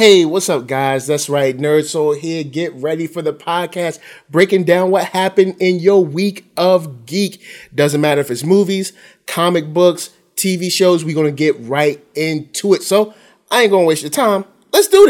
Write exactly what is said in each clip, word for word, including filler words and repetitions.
Hey, what's up, guys? That's right, Nerd Soul here. Get ready for the podcast, breaking down what happened in your week of geek. Doesn't matter if it's movies, comic books, T V shows, we're going to get right into it. So I ain't going to waste your time. Let's do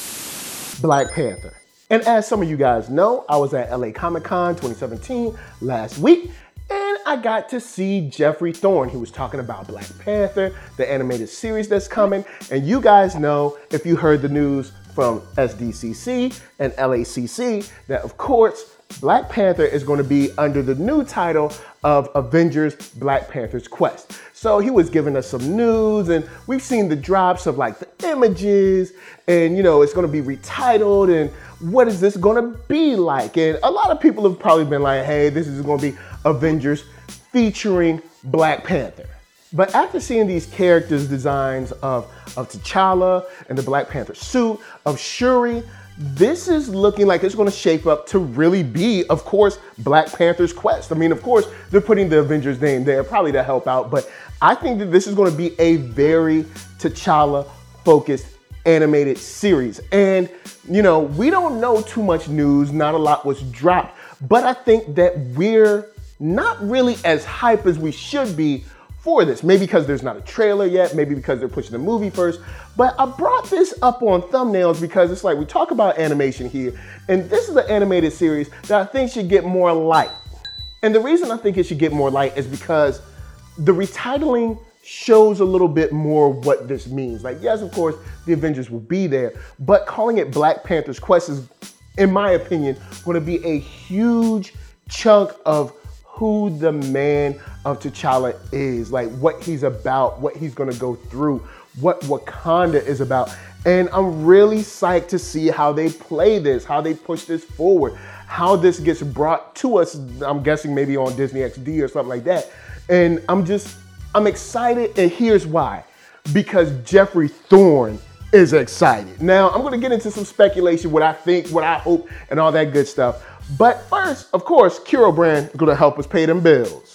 this. Black Panther. And as some of you guys know, I was at L A Comic Con twenty seventeen last week, and I got to see Geoffrey Thorne. He was talking about Black Panther, the animated series that's coming. And you guys know, if you heard the news from S D C C and L A C C, that of course, Black Panther is going to be under the new title of Avengers Black Panther's Quest. So he was giving us some news, and we've seen the drops of like the images, and you know, it's going to be retitled, and what is this going to be like? And a lot of people have probably been like, hey, this is going to be Avengers featuring Black Panther. But after seeing these characters' designs of, of T'Challa and the Black Panther suit, of Shuri, this is looking like it's going to shape up to really be, of course, Black Panther's Quest. I mean, of course, they're putting the Avengers name there probably to help out, but I think that this is going to be a very T'Challa-focused animated series. And, you know, we don't know too much news, not a lot was dropped, but I think that we're not really as hype as we should be for this. Maybe because there's not a trailer yet, maybe because they're pushing the movie first, but I brought this up on thumbnails because it's like we talk about animation here, and this is an animated series that I think should get more light. And the reason I think it should get more light is because the retitling shows a little bit more what this means. Like, yes, of course, the Avengers will be there, but calling it Black Panther's Quest is, in my opinion, going to be a huge chunk of who the man of T'Challa is, like what he's about, what he's gonna go through, what Wakanda is about. And I'm really psyched to see how they play this, how they push this forward, how this gets brought to us, I'm guessing maybe on Disney X D or something like that. And I'm just, I'm excited, and here's why. Because Geoffrey Thorne is excited. Now, I'm gonna get into some speculation, what I think, what I hope, and all that good stuff. But first, of course, Kiro Brand is gonna help us pay them bills.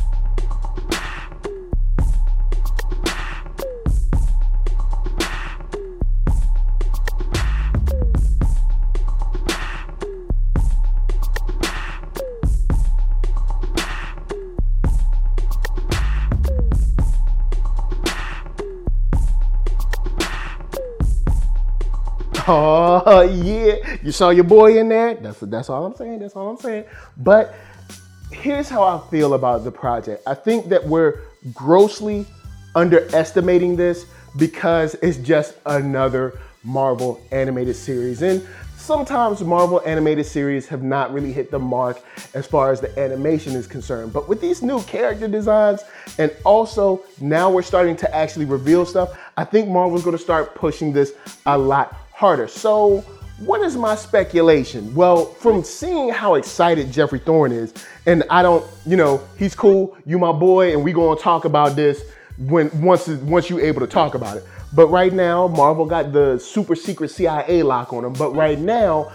Oh, yeah. You saw your boy in there? That's, that's all I'm saying. That's all I'm saying. But here's how I feel about the project. I think that we're grossly underestimating this because it's just another Marvel animated series. And sometimes Marvel animated series have not really hit the mark as far as the animation is concerned. But with these new character designs, and also now we're starting to actually reveal stuff, I think Marvel's going to start pushing this a lot harder. So what is my speculation? Well, from seeing how excited Geoffrey Thorne is, and I don't, you know, he's cool, you my boy, and we gonna talk about this when once once you're able to talk about it. But right now, Marvel got the super secret C I A lock on him. But right now,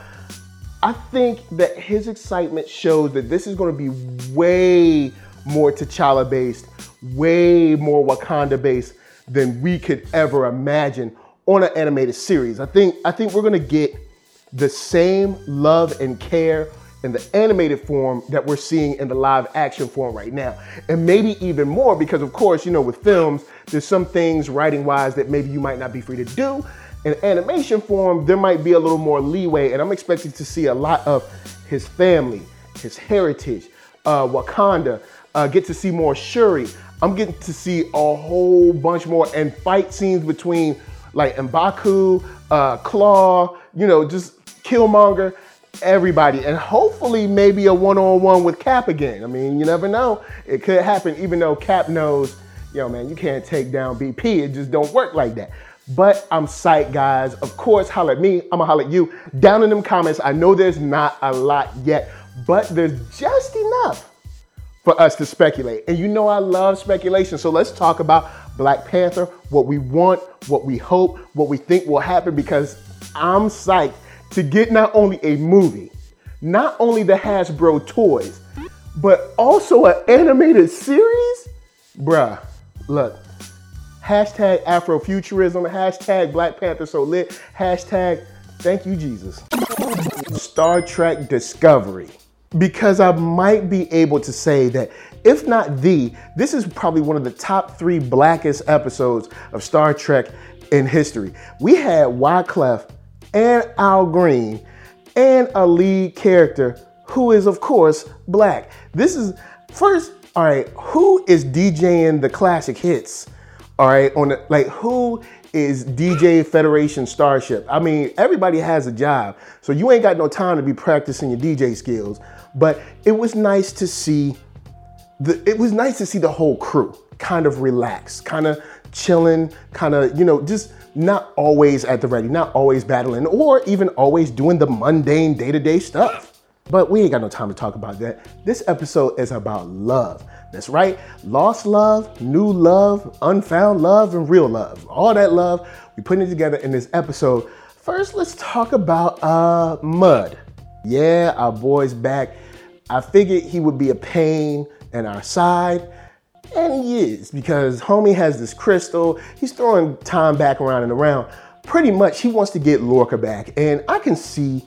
I think that his excitement shows that this is gonna be way more T'Challa based, way more Wakanda based than we could ever imagine on an animated series. I think I think we're gonna get the same love and care in the animated form that we're seeing in the live action form right now. And maybe even more because, of course, you know, with films, there's some things writing wise that maybe you might not be free to do. In animation form, there might be a little more leeway, and I'm expecting to see a lot of his family, his heritage, uh, Wakanda, uh, get to see more Shuri. I'm getting to see a whole bunch more, and fight scenes between like M'Baku, uh, Claw, you know, just Killmonger, everybody. And hopefully maybe a one-on-one with Cap again. I mean, you never know. It could happen, even though Cap knows, yo, man, you can't take down B P. It just don't work like that. But I'm psyched, guys. Of course, holla at me. I'ma holla at you. Down in them comments, I know there's not a lot yet, but there's just enough for us to speculate. And you know I love speculation, so let's talk about Black Panther, what we want, what we hope, what we think will happen, because I'm psyched to get not only a movie, not only the Hasbro toys, but also an animated series. Bruh, look, Hashtag Afrofuturism, hashtag Black Panther so lit, hashtag thank you, Jesus. Star Trek Discovery. Because I might be able to say that, if not the, this is probably one of the top three blackest episodes of Star Trek in history. We had Wyclef and Al Green and a lead character who is, of course, black. This is, first, all right, who is DJing the classic hits? All right, on the, like, who is D J Federation Starship? I mean, everybody has a job, so you ain't got no time to be practicing your D J skills. But it was nice to see the, it was nice to see the whole crew kind of relax, kind of chilling, kind of, you know, just not always at the ready, not always battling, or even always doing the mundane day-to-day stuff. But we ain't got no time to talk about that. This episode is about love. That's right, lost love, new love, unfound love, and real love. All that love, we putting it together in this episode. First, let's talk about uh, Mud. Yeah, our boy's back. I figured he would be a pain in our side, and he is, because homie has this crystal. He's throwing time back around and around. Pretty much, he wants to get Lorca back, and I can see,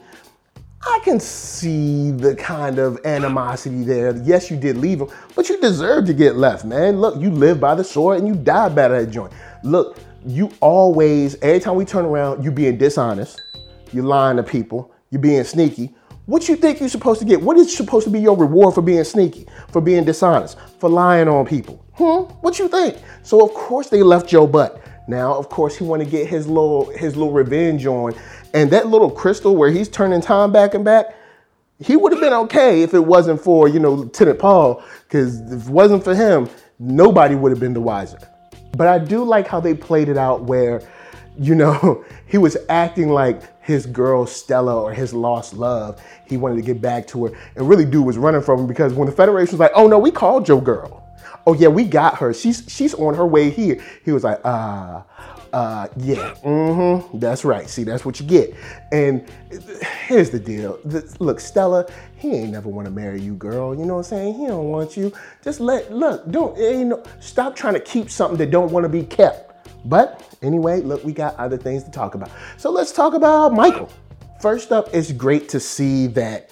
I can see the kind of animosity there. Yes, you did leave him, but you deserve to get left, man. Look, you live by the sword and you die by that joint. Look, you always, every time we turn around, you being dishonest, you're lying to people, you're being sneaky. What you think you're supposed to get? What is supposed to be your reward for being sneaky, for being dishonest, for lying on people? Hmm? What you think? So of course they left Joe Butt. Now, of course, he want to get his little his little revenge on, and that little crystal where he's turning time back and back, he would have been okay if it wasn't for, you know, Lieutenant Paul, because if it wasn't for him, nobody would have been the wiser. But I do like how they played it out where, you know, he was acting like his girl Stella or his lost love. He wanted to get back to her, and really dude was running from him, because when the Federation was like, oh no, we called your girl. Oh yeah, we got her. She's she's on her way here. He was like, uh, uh, yeah, mm-hmm, that's right. See, that's what you get. And here's the deal. Look, Stella, he ain't never want to marry you, girl. You know what I'm saying? He don't want you. Just let, look, don't, you know, stop trying to keep something that don't want to be kept. But anyway, look, we got other things to talk about. So let's talk about Michael. First up, it's great to see that,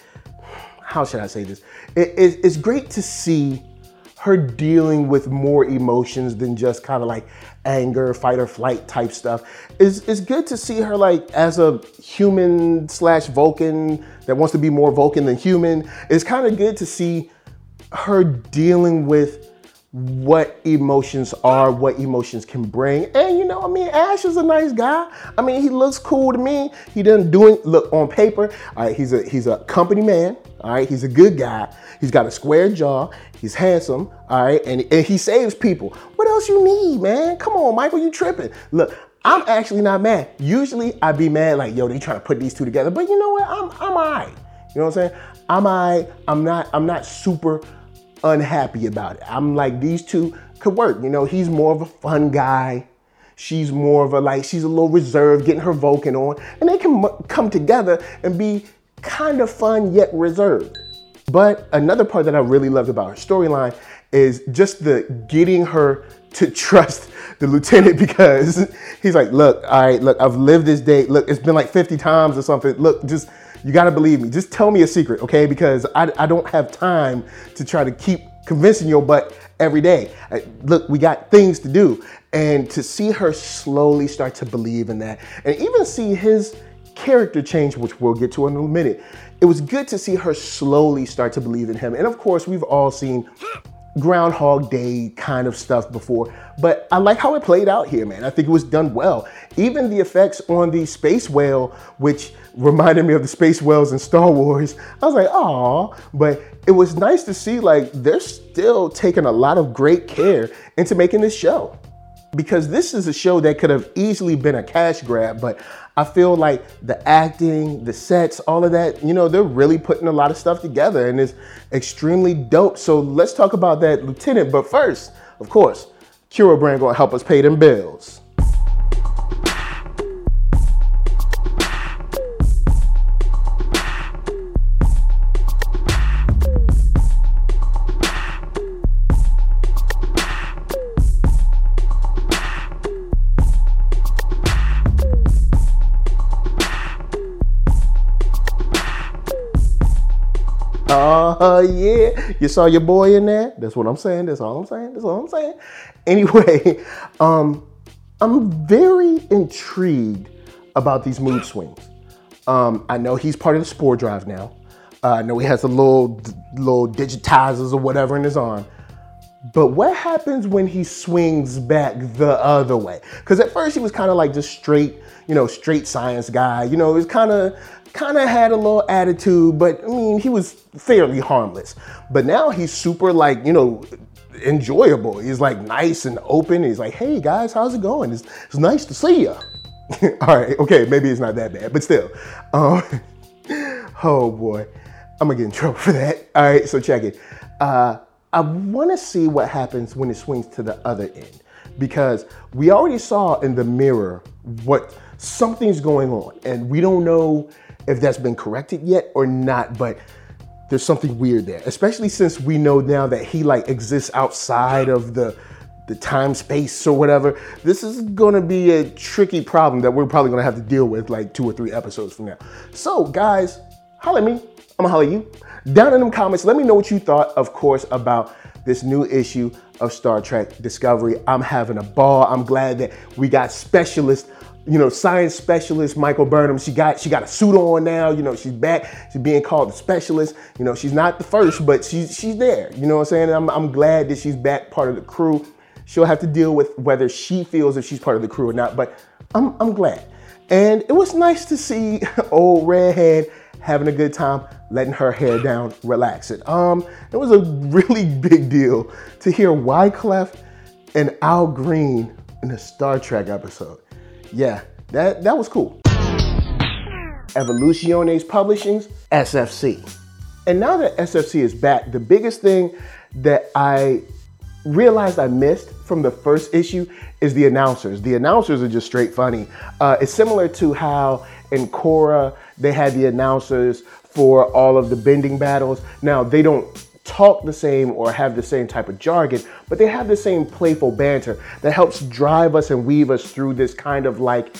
how should I say this? It, it, it's great to see her dealing with more emotions than just kind of like anger, fight or flight type stuff. It's, it's good to see her like as a human slash Vulcan that wants to be more Vulcan than human. It's kind of good to see her dealing with what emotions are, what emotions can bring. And you know, I mean, Ash is a nice guy. I mean, he looks cool to me. He doesn't do it, look, on paper, all right, he's a he's a company man, all right, he's a good guy. He's got a square jaw, he's handsome, all right, and, and he saves people. What else you need, man? Come on, Michael, you tripping. Look, I'm actually not mad. Usually I'd be mad like, yo, they trying to put these two together, but you know what, I'm, I'm all right. You know what I'm saying? I'm all right, I'm not, I'm not super unhappy about it. I'm like, these two could work. You know, he's more of a fun guy. She's more of a, like, she's a little reserved, getting her Vulcan on, and they can m- come together and be kind of fun yet reserved. But another part that I really loved about her storyline is just the getting her to trust the lieutenant, because he's like, look, all right, look, I've lived this day. Look, it's been like fifty times or something. Look, just, you gotta believe me. Just tell me a secret, okay? Because I, I don't have time to try to keep convincing your butt every day. Look, we got things to do. And to see her slowly start to believe in that, and even see his character change, which we'll get to in a minute. It was good to see her slowly start to believe in him. And of course, we've all seen Groundhog Day kind of stuff before, but I like how it played out here, man. I think it was done well. Even the effects on the space whale, which reminded me of the space whales in Star Wars, I was like, aw, but it was nice to see like they're still taking a lot of great care into making this show. Because this is a show that could have easily been a cash grab, but I feel like the acting, the sets, all of that, you know, they're really putting a lot of stuff together, and it's extremely dope. So let's talk about that lieutenant. But first, of course, Cura Brand gonna help us pay them bills. Oh, yeah. You saw your boy in there? That's what I'm saying. That's all I'm saying. That's all I'm saying. Anyway, um, I'm very intrigued about these mood swings. Um, I know he's part of the Spore Drive now. Uh, I know he has the little, little digitizers or whatever in his arm. But what happens when he swings back the other way? Because at first he was kind of like just straight, you know, straight science guy. You know, it was kind of, kind of had a little attitude, but I mean, he was fairly harmless. But now he's super like, you know, enjoyable. He's like nice and open. He's like, hey guys, how's it going? It's, it's nice to see you. All right, okay, maybe it's not that bad, but still. Um, oh boy, I'm gonna get in trouble for that. All right, so check it. Uh, I wanna see what happens when it swings to the other end, because we already saw in the mirror what something's going on, and we don't know if that's been corrected yet or not, but there's something weird there, especially since we know now that he like exists outside of the the time space or whatever. This is gonna be a tricky problem that we're probably gonna have to deal with like two or three episodes from now. So guys, holla at me, I'm gonna holla at you. Down in them comments, let me know what you thought, of course, about this new issue of Star Trek Discovery. I'm having a ball. I'm glad that we got specialist, you know, science specialist Michael Burnham. She got she got a suit on now. You know, she's back. She's being called the specialist. You know, she's not the first, but she's she's there. You know what I'm saying? I'm I'm glad that she's back, part of the crew. She'll have to deal with whether she feels if she's part of the crew or not, but I'm I'm glad. And it was nice to see old redhead having a good time, letting her hair down, relaxing. Um, it was a really big deal to hear Wyclef and Al Green in a Star Trek episode. Yeah, that, that was cool. Evolutiones Publishing's S F C. And now that S F C is back, the biggest thing that I realized I missed from the first issue is the announcers. The announcers are just straight funny. Uh, it's similar to how in Korra, they had the announcers for all of the bending battles. Now, they don't talk the same or have the same type of jargon, but they have the same playful banter that helps drive us and weave us through this kind of like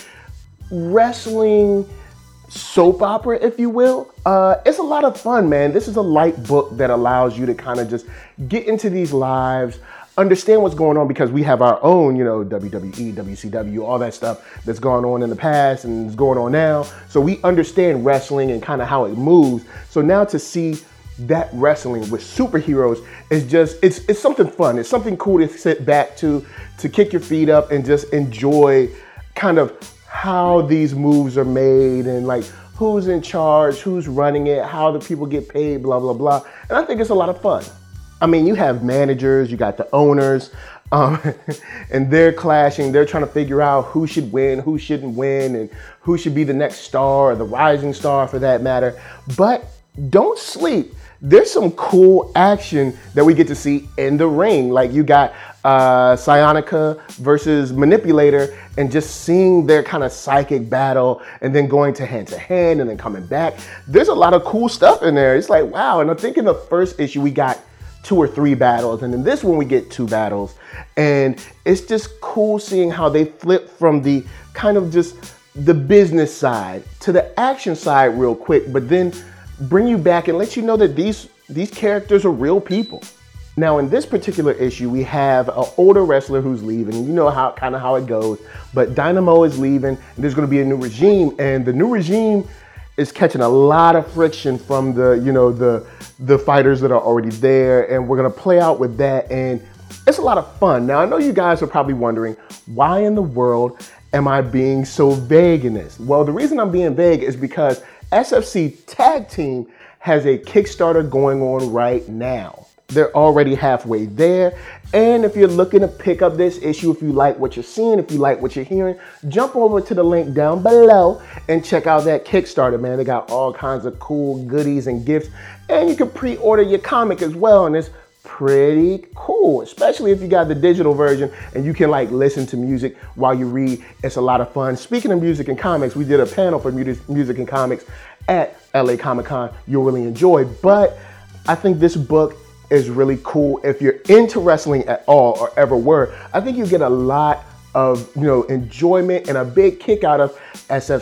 wrestling soap opera, if you will. Uh, it's a lot of fun, man. This is a light book that allows you to kind of just get into these lives, understand what's going on, because we have our own, you know, W W E, W C W, all that stuff that's gone on in the past and is going on now. So we understand wrestling and kind of how it moves. So now to see that wrestling with superheroes is just, it's it's something fun. It's something cool to sit back to, to kick your feet up and just enjoy kind of how these moves are made and like who's in charge, who's running it, how the people get paid, blah, blah, blah. And I think it's a lot of fun. I mean, you have managers, you got the owners, um, and they're clashing. They're trying to figure out who should win, who shouldn't win, and who should be the next star or the rising star for that matter. But don't sleep. There's some cool action that we get to see in the ring. Like you got uh, Psionica versus Manipulator, and just seeing their kind of psychic battle and then going to hand to hand and then coming back. There's a lot of cool stuff in there. It's like, wow. And I think in the first issue, we got two or three battles. And in this one, we get two battles. And it's just cool seeing how they flip from the kind of just the business side to the action side real quick, but then bring you back and let you know that these these characters are real people. Now in this particular issue, we have an older wrestler who's leaving. You know how kind of how it goes, but Dynamo is leaving and there's going to be a new regime, and the new regime is catching a lot of friction from the, you know, the the fighters that are already there, and we're going to play out with that, and it's a lot of fun. Now I know you guys are probably wondering, why in the world am I being so vague in this? Well, the reason I'm being vague is because S F C Tag Team has a Kickstarter going on right now. They're already halfway there. And if you're looking to pick up this issue, if you like what you're seeing, if you like what you're hearing, jump over to the link down below and check out that Kickstarter, man. They got all kinds of cool goodies and gifts. And you can pre-order your comic as well. And it's pretty cool, especially if you got the digital version and you can like listen to music while you read. It's a lot of fun. Speaking of music and comics, we did a panel for music and comics at L A Comic Con you'll really enjoy. But I think this book is really cool. If you're into wrestling at all or ever were, I think you get a lot of, you know, enjoyment and a big kick out of S F C.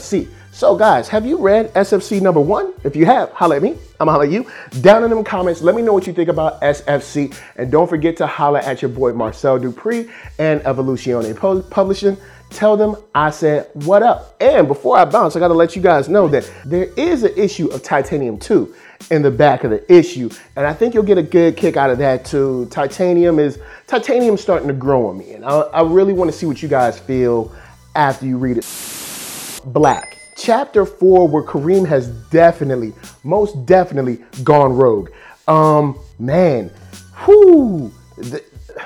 So guys, have you read S F C number one? If you have, holla at me. I'm gonna holla at you. Down in them comments, let me know what you think about S F C. And don't forget to holla at your boy Marcel Dupree and Evoluzione Publishing. Tell them I said what up. And before I bounce, I gotta let you guys know that there is an issue of Titanium two in the back of the issue. And I think you'll get a good kick out of that too. Titanium is, Titanium's starting to grow on me. And I, I really wanna see what you guys feel after you read it. Black. Chapter four, where Kareem has definitely, most definitely gone rogue. Um, man, whoo, the,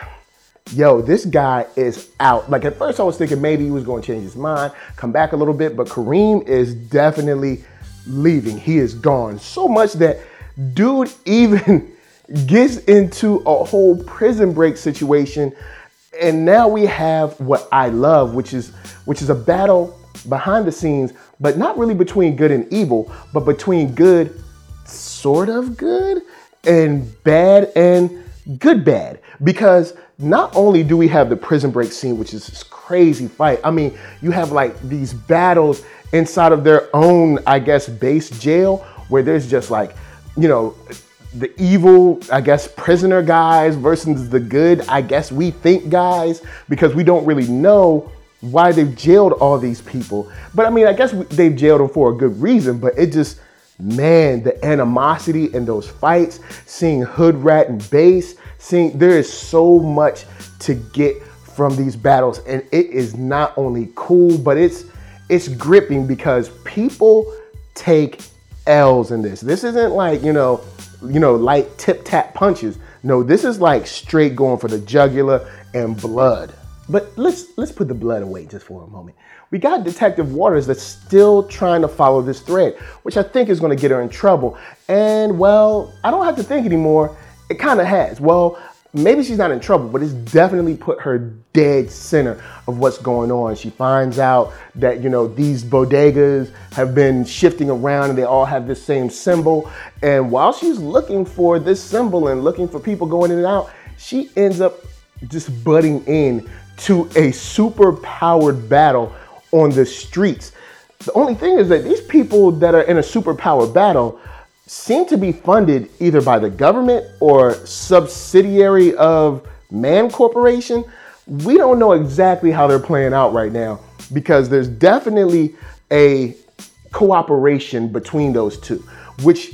yo, this guy is out. Like at first I was thinking maybe he was going to change his mind, come back a little bit, but Kareem is definitely leaving. He is gone. So much that dude even gets into a whole prison break situation. And now we have what I love, which is, which is a battle behind the scenes, but not really between good and evil, but between good, sort of good, and bad and good bad. Because not only do we have the prison break scene, which is this crazy fight. I mean, you have like these battles inside of their own, I guess, base jail, where there's just like, you know, the evil, I guess, prisoner guys versus the good, I guess we think guys, because we don't really know why they've jailed all these people. But I mean, I guess they've jailed them for a good reason, but it just, man, the animosity in those fights, seeing Hood Rat and Bass, seeing, there is so much to get from these battles. And it is not only cool, but it's, it's gripping because people take L's in this. This isn't like, you know, you know, light tip tap punches. No, this is like straight going for the jugular and blood. But let's let's put the blood away just for a moment. We got Detective Waters that's still trying to follow this thread, which I think is going to get her in trouble. And well, I don't have to think anymore. It kind of has. Well, maybe she's not in trouble, but it's definitely put her dead center of what's going on. She finds out that, you know, these bodegas have been shifting around and they all have this same symbol. And while she's looking for this symbol and looking for people going in and out, she ends up just butting in to a super powered battle on the streets. The only thing is that these people that are in a super powered battle seem to be funded either by the government or subsidiary of Man Corporation. We don't know exactly how they're playing out right now because there's definitely a cooperation between those two, which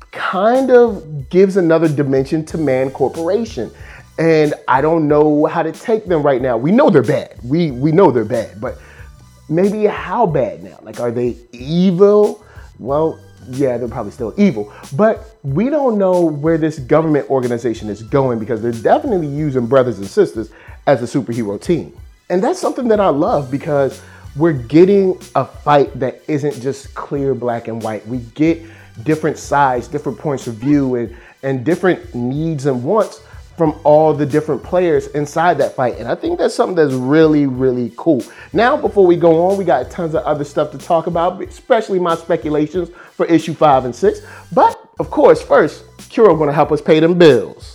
kind of gives another dimension to Man Corporation. And I don't know how to take them right now. We know they're bad. We we know they're bad, but maybe how bad now? Like, are they evil? Well, yeah, they're probably still evil, but we don't know where this government organization is going because they're definitely using brothers and sisters as a superhero team. And that's something that I love because we're getting a fight that isn't just clear black and white. We get different sides, different points of view, and, and different needs and wants from all the different players inside that fight. And I think that's something that's really, really cool. Now, before we go on, we got tons of other stuff to talk about, especially my speculations for issue five and six. But of course, first, Kuro gonna help us pay them bills.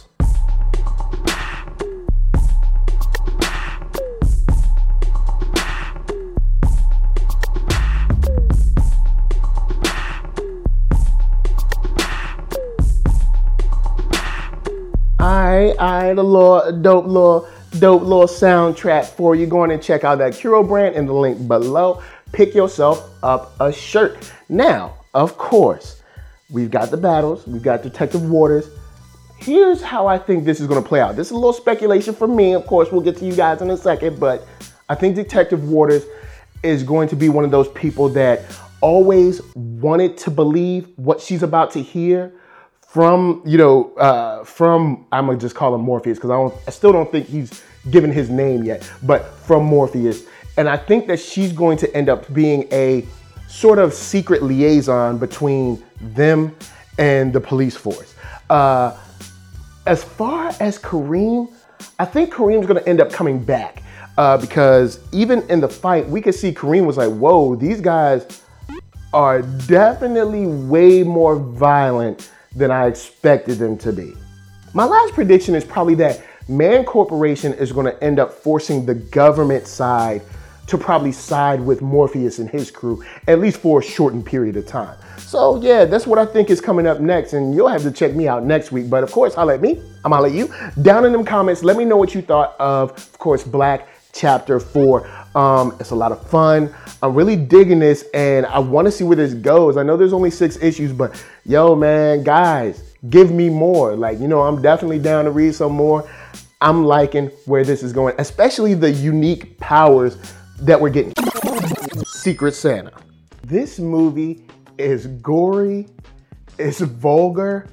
I, I, the law, dope law, dope law soundtrack for you. Go on and check out that Kuro brand in the link below. Pick yourself up a shirt. Now, of course, we've got the battles. We've got Detective Waters. Here's how I think this is going to play out. This is a little speculation from me. Of course, we'll get to you guys in a second, but I think Detective Waters is going to be one of those people that always wanted to believe what she's about to hear from, you know, uh, from, I'm gonna just call him Morpheus because I don't, I still don't think he's given his name yet, but from Morpheus. And I think that she's going to end up being a sort of secret liaison between them and the police force. Uh, as far as Kareem, I think Kareem's gonna end up coming back uh, because even in the fight, we could see Kareem was like, whoa, these guys are definitely way more violent than I expected them to be. My last prediction is probably that Man Corporation is going to end up forcing the government side to probably side with Morpheus and his crew, at least for a shortened period of time. So yeah, that's what I think is coming up next, and you'll have to check me out next week. But of course, holla at me, I'm holla at you. Down in them comments, let me know what you thought of, of course, Black Chapter four. Um, it's a lot of fun. I'm really digging this, and I want to see where this goes. I know there's only six issues, but yo, man, guys, give me more. Like, you know, I'm definitely down to read some more. I'm liking where this is going, especially the unique powers that we're getting. Secret Santa. This movie is gory, it's vulgar,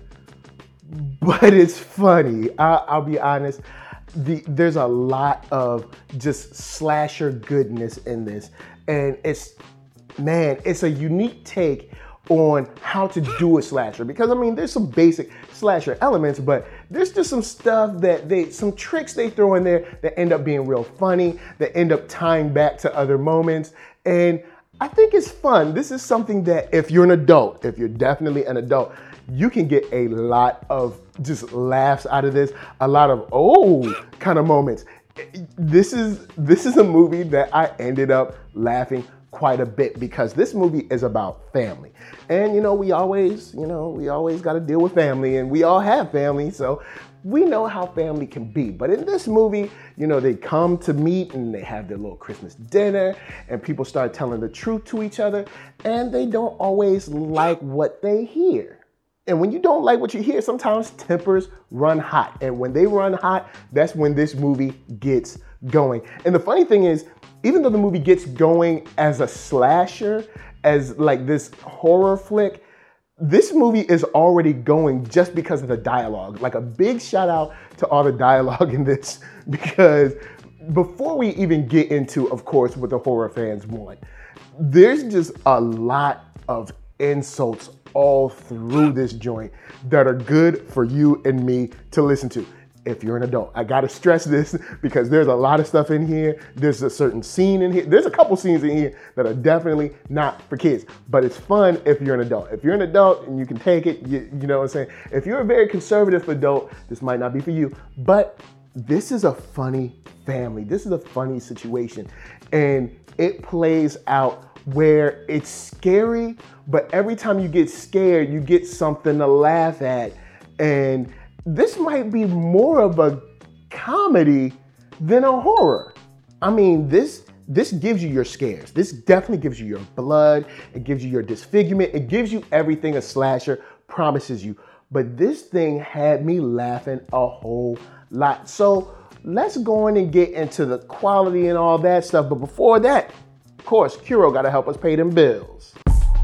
but it's funny. I, I'll be honest. The, there's a lot of just slasher goodness in this. And it's, man, it's a unique take on how to do a slasher. Because, I mean, there's some basic slasher elements, but there's just some stuff that they, some tricks they throw in there that end up being real funny, that end up tying back to other moments. And I think it's fun. This is something that if you're an adult, if you're definitely an adult, you can get a lot of just laughs out of this, a lot of oh kind of moments. This is this is a movie that I ended up laughing quite a bit because this movie is about family. And you know, we always, you know, we always got to deal with family, and we all have family, so we know how family can be. But in this movie, you know, they come to meet and they have their little Christmas dinner, and people start telling the truth to each other, and they don't always like what they hear. And when you don't like what you hear, sometimes tempers run hot. And when they run hot, that's when this movie gets going. And the funny thing is, even though the movie gets going as a slasher, as like this horror flick, this movie is already going just because of the dialogue. Like a big shout out to all the dialogue in this, because before we even get into, of course, what the horror fans want, there's just a lot of insults all through this joint that are good for you and me to listen to if you're an adult. I gotta stress this because there's a lot of stuff in here. There's a certain scene in here. There's a couple scenes in here that are definitely not for kids, but it's fun if you're an adult. If you're an adult and you can take it, you, you know what I'm saying? If you're a very conservative adult, this might not be for you, but this is a funny family. This is a funny situation, and it plays out where it's scary, but every time you get scared, you get something to laugh at. And this might be more of a comedy than a horror. I mean, this this gives you your scares. This definitely gives you your blood. It gives you your disfigurement. It gives you everything a slasher promises you. But this thing had me laughing a whole lot. So let's go in and get into the quality and all that stuff. But before that, of course, Kuro got to help us pay them bills.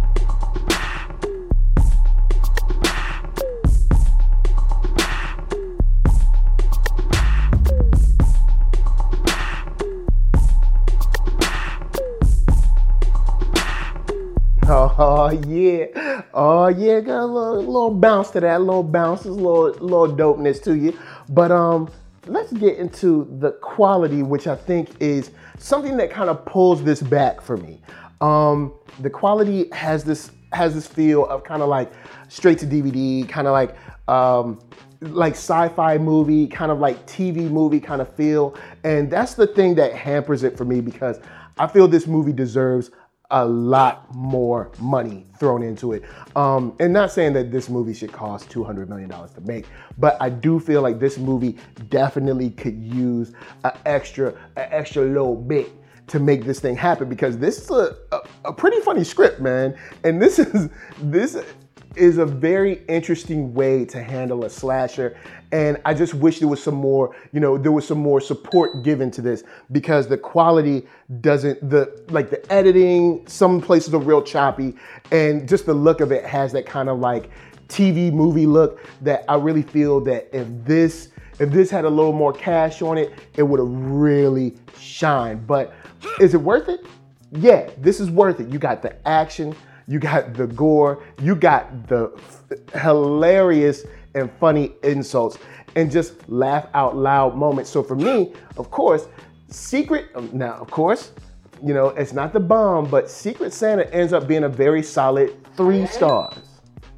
Oh yeah, oh yeah, got a little, little bounce to that, a little bounce, a little, little dopeness to you. But um, let's get into the quality, which I think is something that kind of pulls this back for me. Um, the quality has this has this feel of kind of like straight to D V D, kind of like um, like sci-fi movie, kind of like T V movie kind of feel, and that's the thing that hampers it for me because I feel this movie deserves a lot more money thrown into it. Um, and not saying that this movie should cost two hundred million dollars to make, but I do feel like this movie definitely could use an extra, an extra little bit to make this thing happen, because this is a, a, a pretty funny script, man. And this is, this is a very interesting way to handle a slasher. And I just wish there was some more, you know, there was some more support given to this, because the quality doesn't, the like the editing, some places are real choppy, and just the look of it has that kind of like T V movie look that I really feel that if this, if this had a little more cash on it, it would have really shined. But is it worth it? Yeah, this is worth it. You got the action, you got the gore, you got the hilarious and funny insults, and just laugh out loud moments. So for me, of course, Secret, now of course, you know, it's not the bomb, but Secret Santa ends up being a very solid three stars.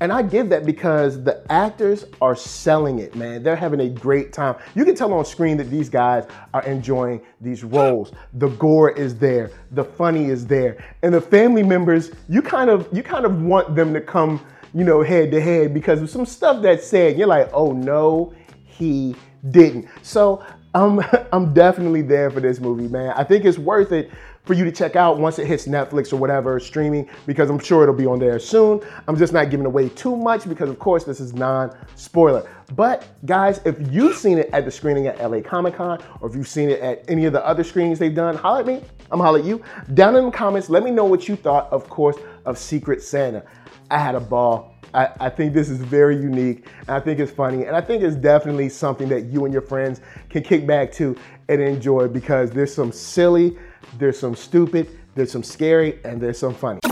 And I give that because the actors are selling it, man. They're having a great time. You can tell on screen that these guys are enjoying these roles. The gore is there, the funny is there, and the family members, you kind of you kind of want them to come, you know, head to head because of some stuff that's said. You're like, oh no, he didn't. So I'm I'm definitely there for this movie, man. I think it's worth it for you to check out once it hits Netflix or whatever streaming, because I'm sure it'll be on there soon. I'm just not giving away too much because of course this is non-spoiler. But guys, if you've seen it at the screening at L A Comic Con, or if you've seen it at any of the other screenings they've done, holler at me, I'm holler at you. Down in the comments, let me know what you thought, of course, of Secret Santa. I had a ball. I, I think this is very unique, and I think it's funny, and I think it's definitely something that you and your friends can kick back to and enjoy, because there's some silly, there's some stupid, there's some scary, and there's some funny.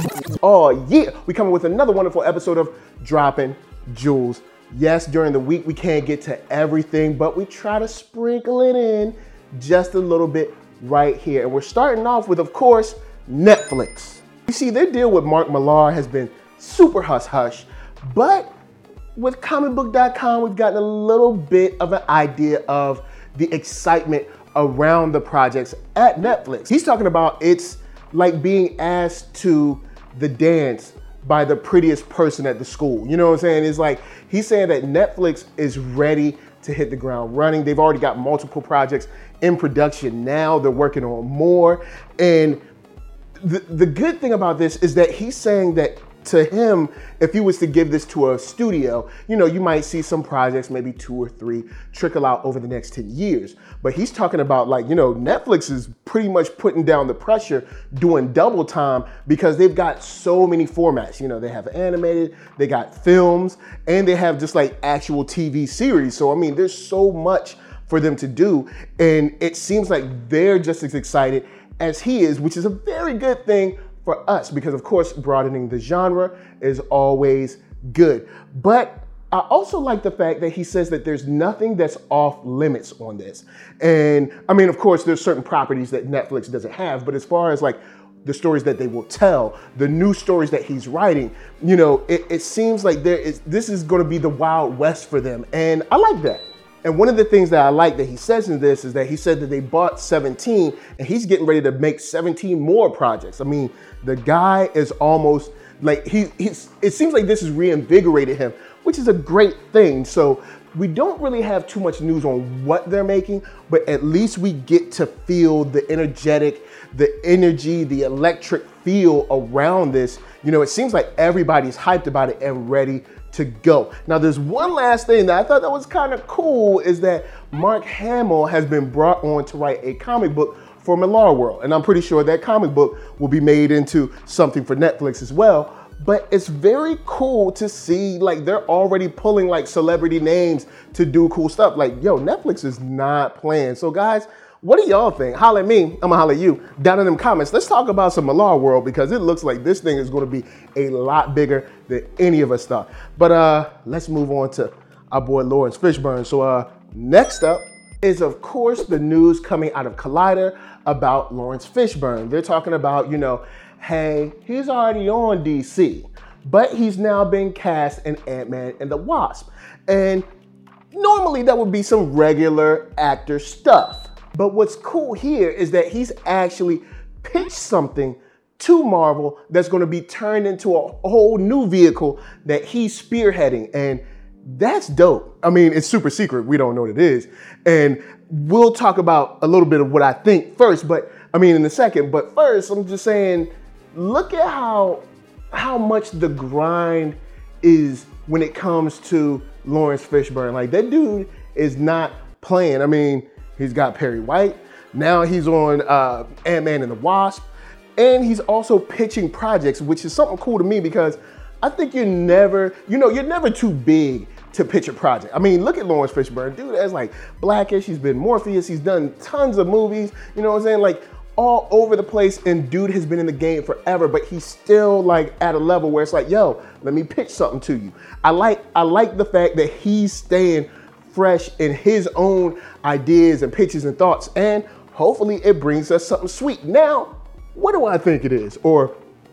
Oh yeah, we coming with another wonderful episode of Dropping Jewels. Yes, during the week we can't get to everything, but we try to sprinkle it in just a little bit right here. And we're starting off with, of course, Netflix. You see, their deal with Mark Millar has been super hush-hush, but with comic book dot com, we've gotten a little bit of an idea of the excitement around the projects at Netflix. He's talking about it's like being asked to the dance by the prettiest person at the school. You know what I'm saying? It's like, he's saying that Netflix is ready to hit the ground running. They've already got multiple projects in production now. They're working on more. And the, the good thing about this is that he's saying that to him, if he was to give this to a studio, you know, you might see some projects, maybe two or three, trickle out over the next ten years. But he's talking about, like, you know, Netflix is pretty much putting down the pressure, doing double time, because they've got so many formats. You know, they have animated, they got films, and they have just like actual T V series. So, I mean, there's so much for them to do. And it seems like they're just as excited as he is, which is a very good thing for us, because of course broadening the genre is always good. But I also like the fact that he says that there's nothing that's off limits on this. And I mean, of course, there's certain properties that Netflix doesn't have, but as far as like the stories that they will tell, the new stories that he's writing, you know, it, it seems like there is this is going to be the Wild West for them, and I like that. And one of the things that I like that he says in this is that he said that they bought seventeen and he's getting ready to make seventeen more projects. I mean, the guy is almost like, he, he's, it seems like this has reinvigorated him, which is a great thing. So we don't really have too much news on what they're making, but at least we get to feel the energetic, the energy, the electric feel around this. You know, it seems like everybody's hyped about it and ready to go. Now, there's one last thing that I thought that was kind of cool, is that Mark Hamill has been brought on to write a comic book for Millar World. And I'm pretty sure that comic book will be made into something for Netflix as well. But it's very cool to see, like, they're already pulling like celebrity names to do cool stuff. Like, yo, Netflix is not playing. So guys, what do y'all think? Holla at me, I'm gonna holla at you down in them comments. Let's talk about some Millar World, because it looks like this thing is gonna be a lot bigger than any of us thought. But uh, let's move on to our boy Lawrence Fishburne. So uh, next up is, of course, the news coming out of Collider about Lawrence Fishburne. They're talking about, you know, hey, he's already on D C, but he's now been cast in Ant-Man and the Wasp. And normally that would be some regular actor stuff. But what's cool here is that he's actually pitched something to Marvel that's going to be turned into a whole new vehicle that he's spearheading. And that's dope. I mean, it's super secret. We don't know what it is. And we'll talk about a little bit of what I think first, but I mean, in a second. But first, I'm just saying, look at how, how much the grind is when it comes to Lawrence Fishburne. Like, that dude is not playing. I mean, he's got Perry White. Now he's on uh, Ant-Man and the Wasp. And he's also pitching projects, which is something cool to me, because I think you're never, you know, you're never too big to pitch a project. I mean, look at Lawrence Fishburne. Dude has like Blackish, he's been Morpheus, he's done tons of movies, you know what I'm saying? Like, all over the place, and dude has been in the game forever, but he's still like at a level where it's like, yo, let me pitch something to you. I like, I like the fact that he's staying fresh in his own ideas and pitches and thoughts, and hopefully it brings us something sweet. Now, what do I think it is? Or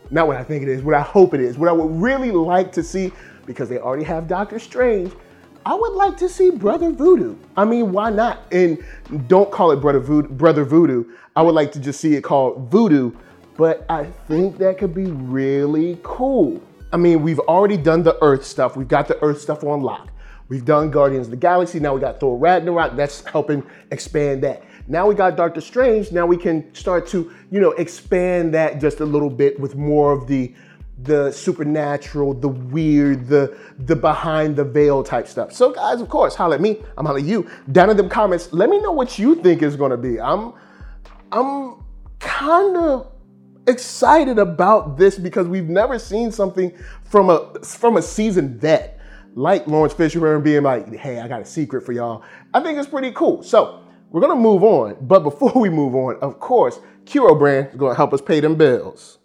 not what I think it is, what I hope it is, what I would really like to see, because they already have Doctor Strange, I would like to see Brother Voodoo. I mean, why not? And don't call it Brother Voodoo, Brother Voodoo. I would like to just see it called Voodoo, but I think that could be really cool. I mean, we've already done the Earth stuff. We've got the Earth stuff on lock. We've done Guardians of the Galaxy. Now we got Thor Ragnarok. That's helping expand that. Now we got Doctor Strange. Now we can start to, you know, expand that just a little bit with more of the the supernatural, the weird, the the behind the veil type stuff. So guys, of course, holla at me. I'm holla at you. Down in the comments, let me know what you think is gonna be. I'm I'm kind of excited about this because we've never seen something from a from a seasoned vet like Lawrence Fishburne being like, hey, I got a secret for y'all. I think it's pretty cool. So we're gonna move on, but before we move on, of course, Kiro Brand is gonna help us pay them bills.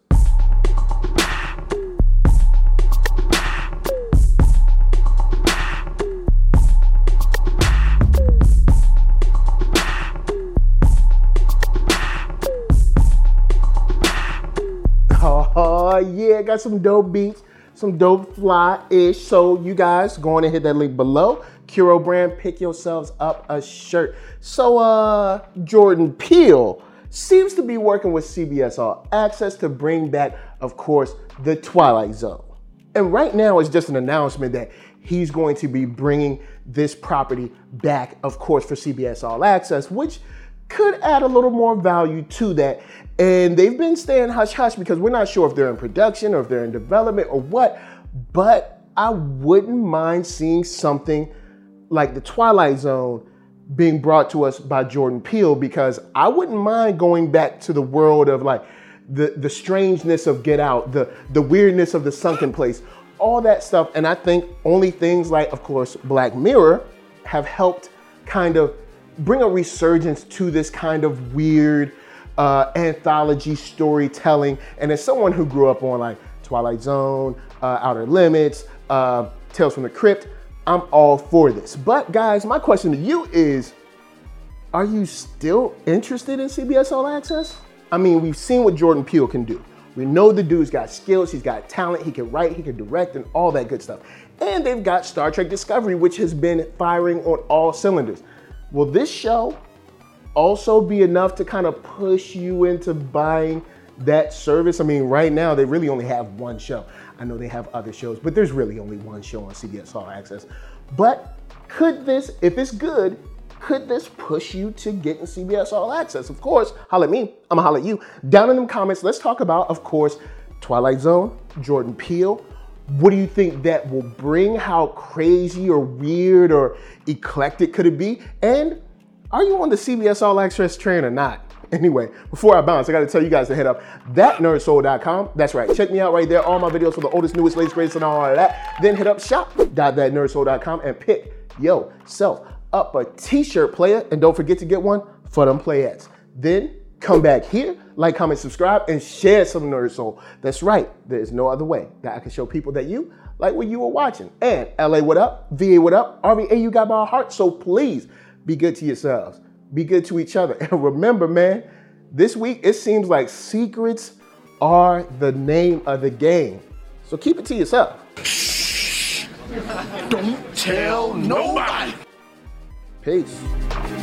Oh yeah, got some dope beats, some dope fly-ish. So you guys go on and hit that link below. Kiro Brand, pick yourselves up a shirt. So uh, Jordan Peele seems to be working with C B S All Access to bring back, of course, The Twilight Zone. And right now it's just an announcement that he's going to be bringing this property back, of course, for C B S All Access, which could add a little more value to that. And they've been staying hush hush because we're not sure if they're in production or if they're in development or what, but I wouldn't mind seeing something like The Twilight Zone being brought to us by Jordan Peele, because I wouldn't mind going back to the world of like the, the strangeness of Get Out, the, the weirdness of The Sunken Place, all that stuff. And I think only things like, of course, Black Mirror have helped kind of bring a resurgence to this kind of weird uh, anthology storytelling. And as someone who grew up on like Twilight Zone, uh, Outer Limits, uh, Tales from the Crypt, I'm all for this. But guys, my question to you is, are you still interested in C B S All Access? I mean, we've seen what Jordan Peele can do. We know the dude's got skills, he's got talent, he can write, he can direct, and all that good stuff. And they've got Star Trek Discovery, which has been firing on all cylinders. Will this show also be enough to kind of push you into buying that service? I mean, right now, they really only have one show. I know they have other shows, but there's really only one show on C B S All Access. But could this, if it's good, could this push you to getting C B S All Access? Of course, holla at me, I'm gonna holla at you. Down in them comments, let's talk about, of course, Twilight Zone, Jordan Peele. What do you think that will bring? How crazy or weird or eclectic could it be? And are you on the C B S All Access train or not? Anyway, before I bounce, I gotta tell you guys to hit up that nerd soul dot com. That's right, check me out right there. All my videos for the oldest, newest, latest, greatest, and all of that. Then hit up shop dot that nerd soul dot com and pick yourself up a t-shirt, player. And don't forget to get one for them playettes. Then come back here, like, comment, subscribe, and share some Nerd Soul. That's right, there is no other way that I can show people that you like what you were watching. And L A, what up? V A, what up? R V A, you got my heart, so please be good to yourselves. Be good to each other. And remember, man, this week it seems like secrets are the name of the game. So keep it to yourself. Don't tell nobody. Peace.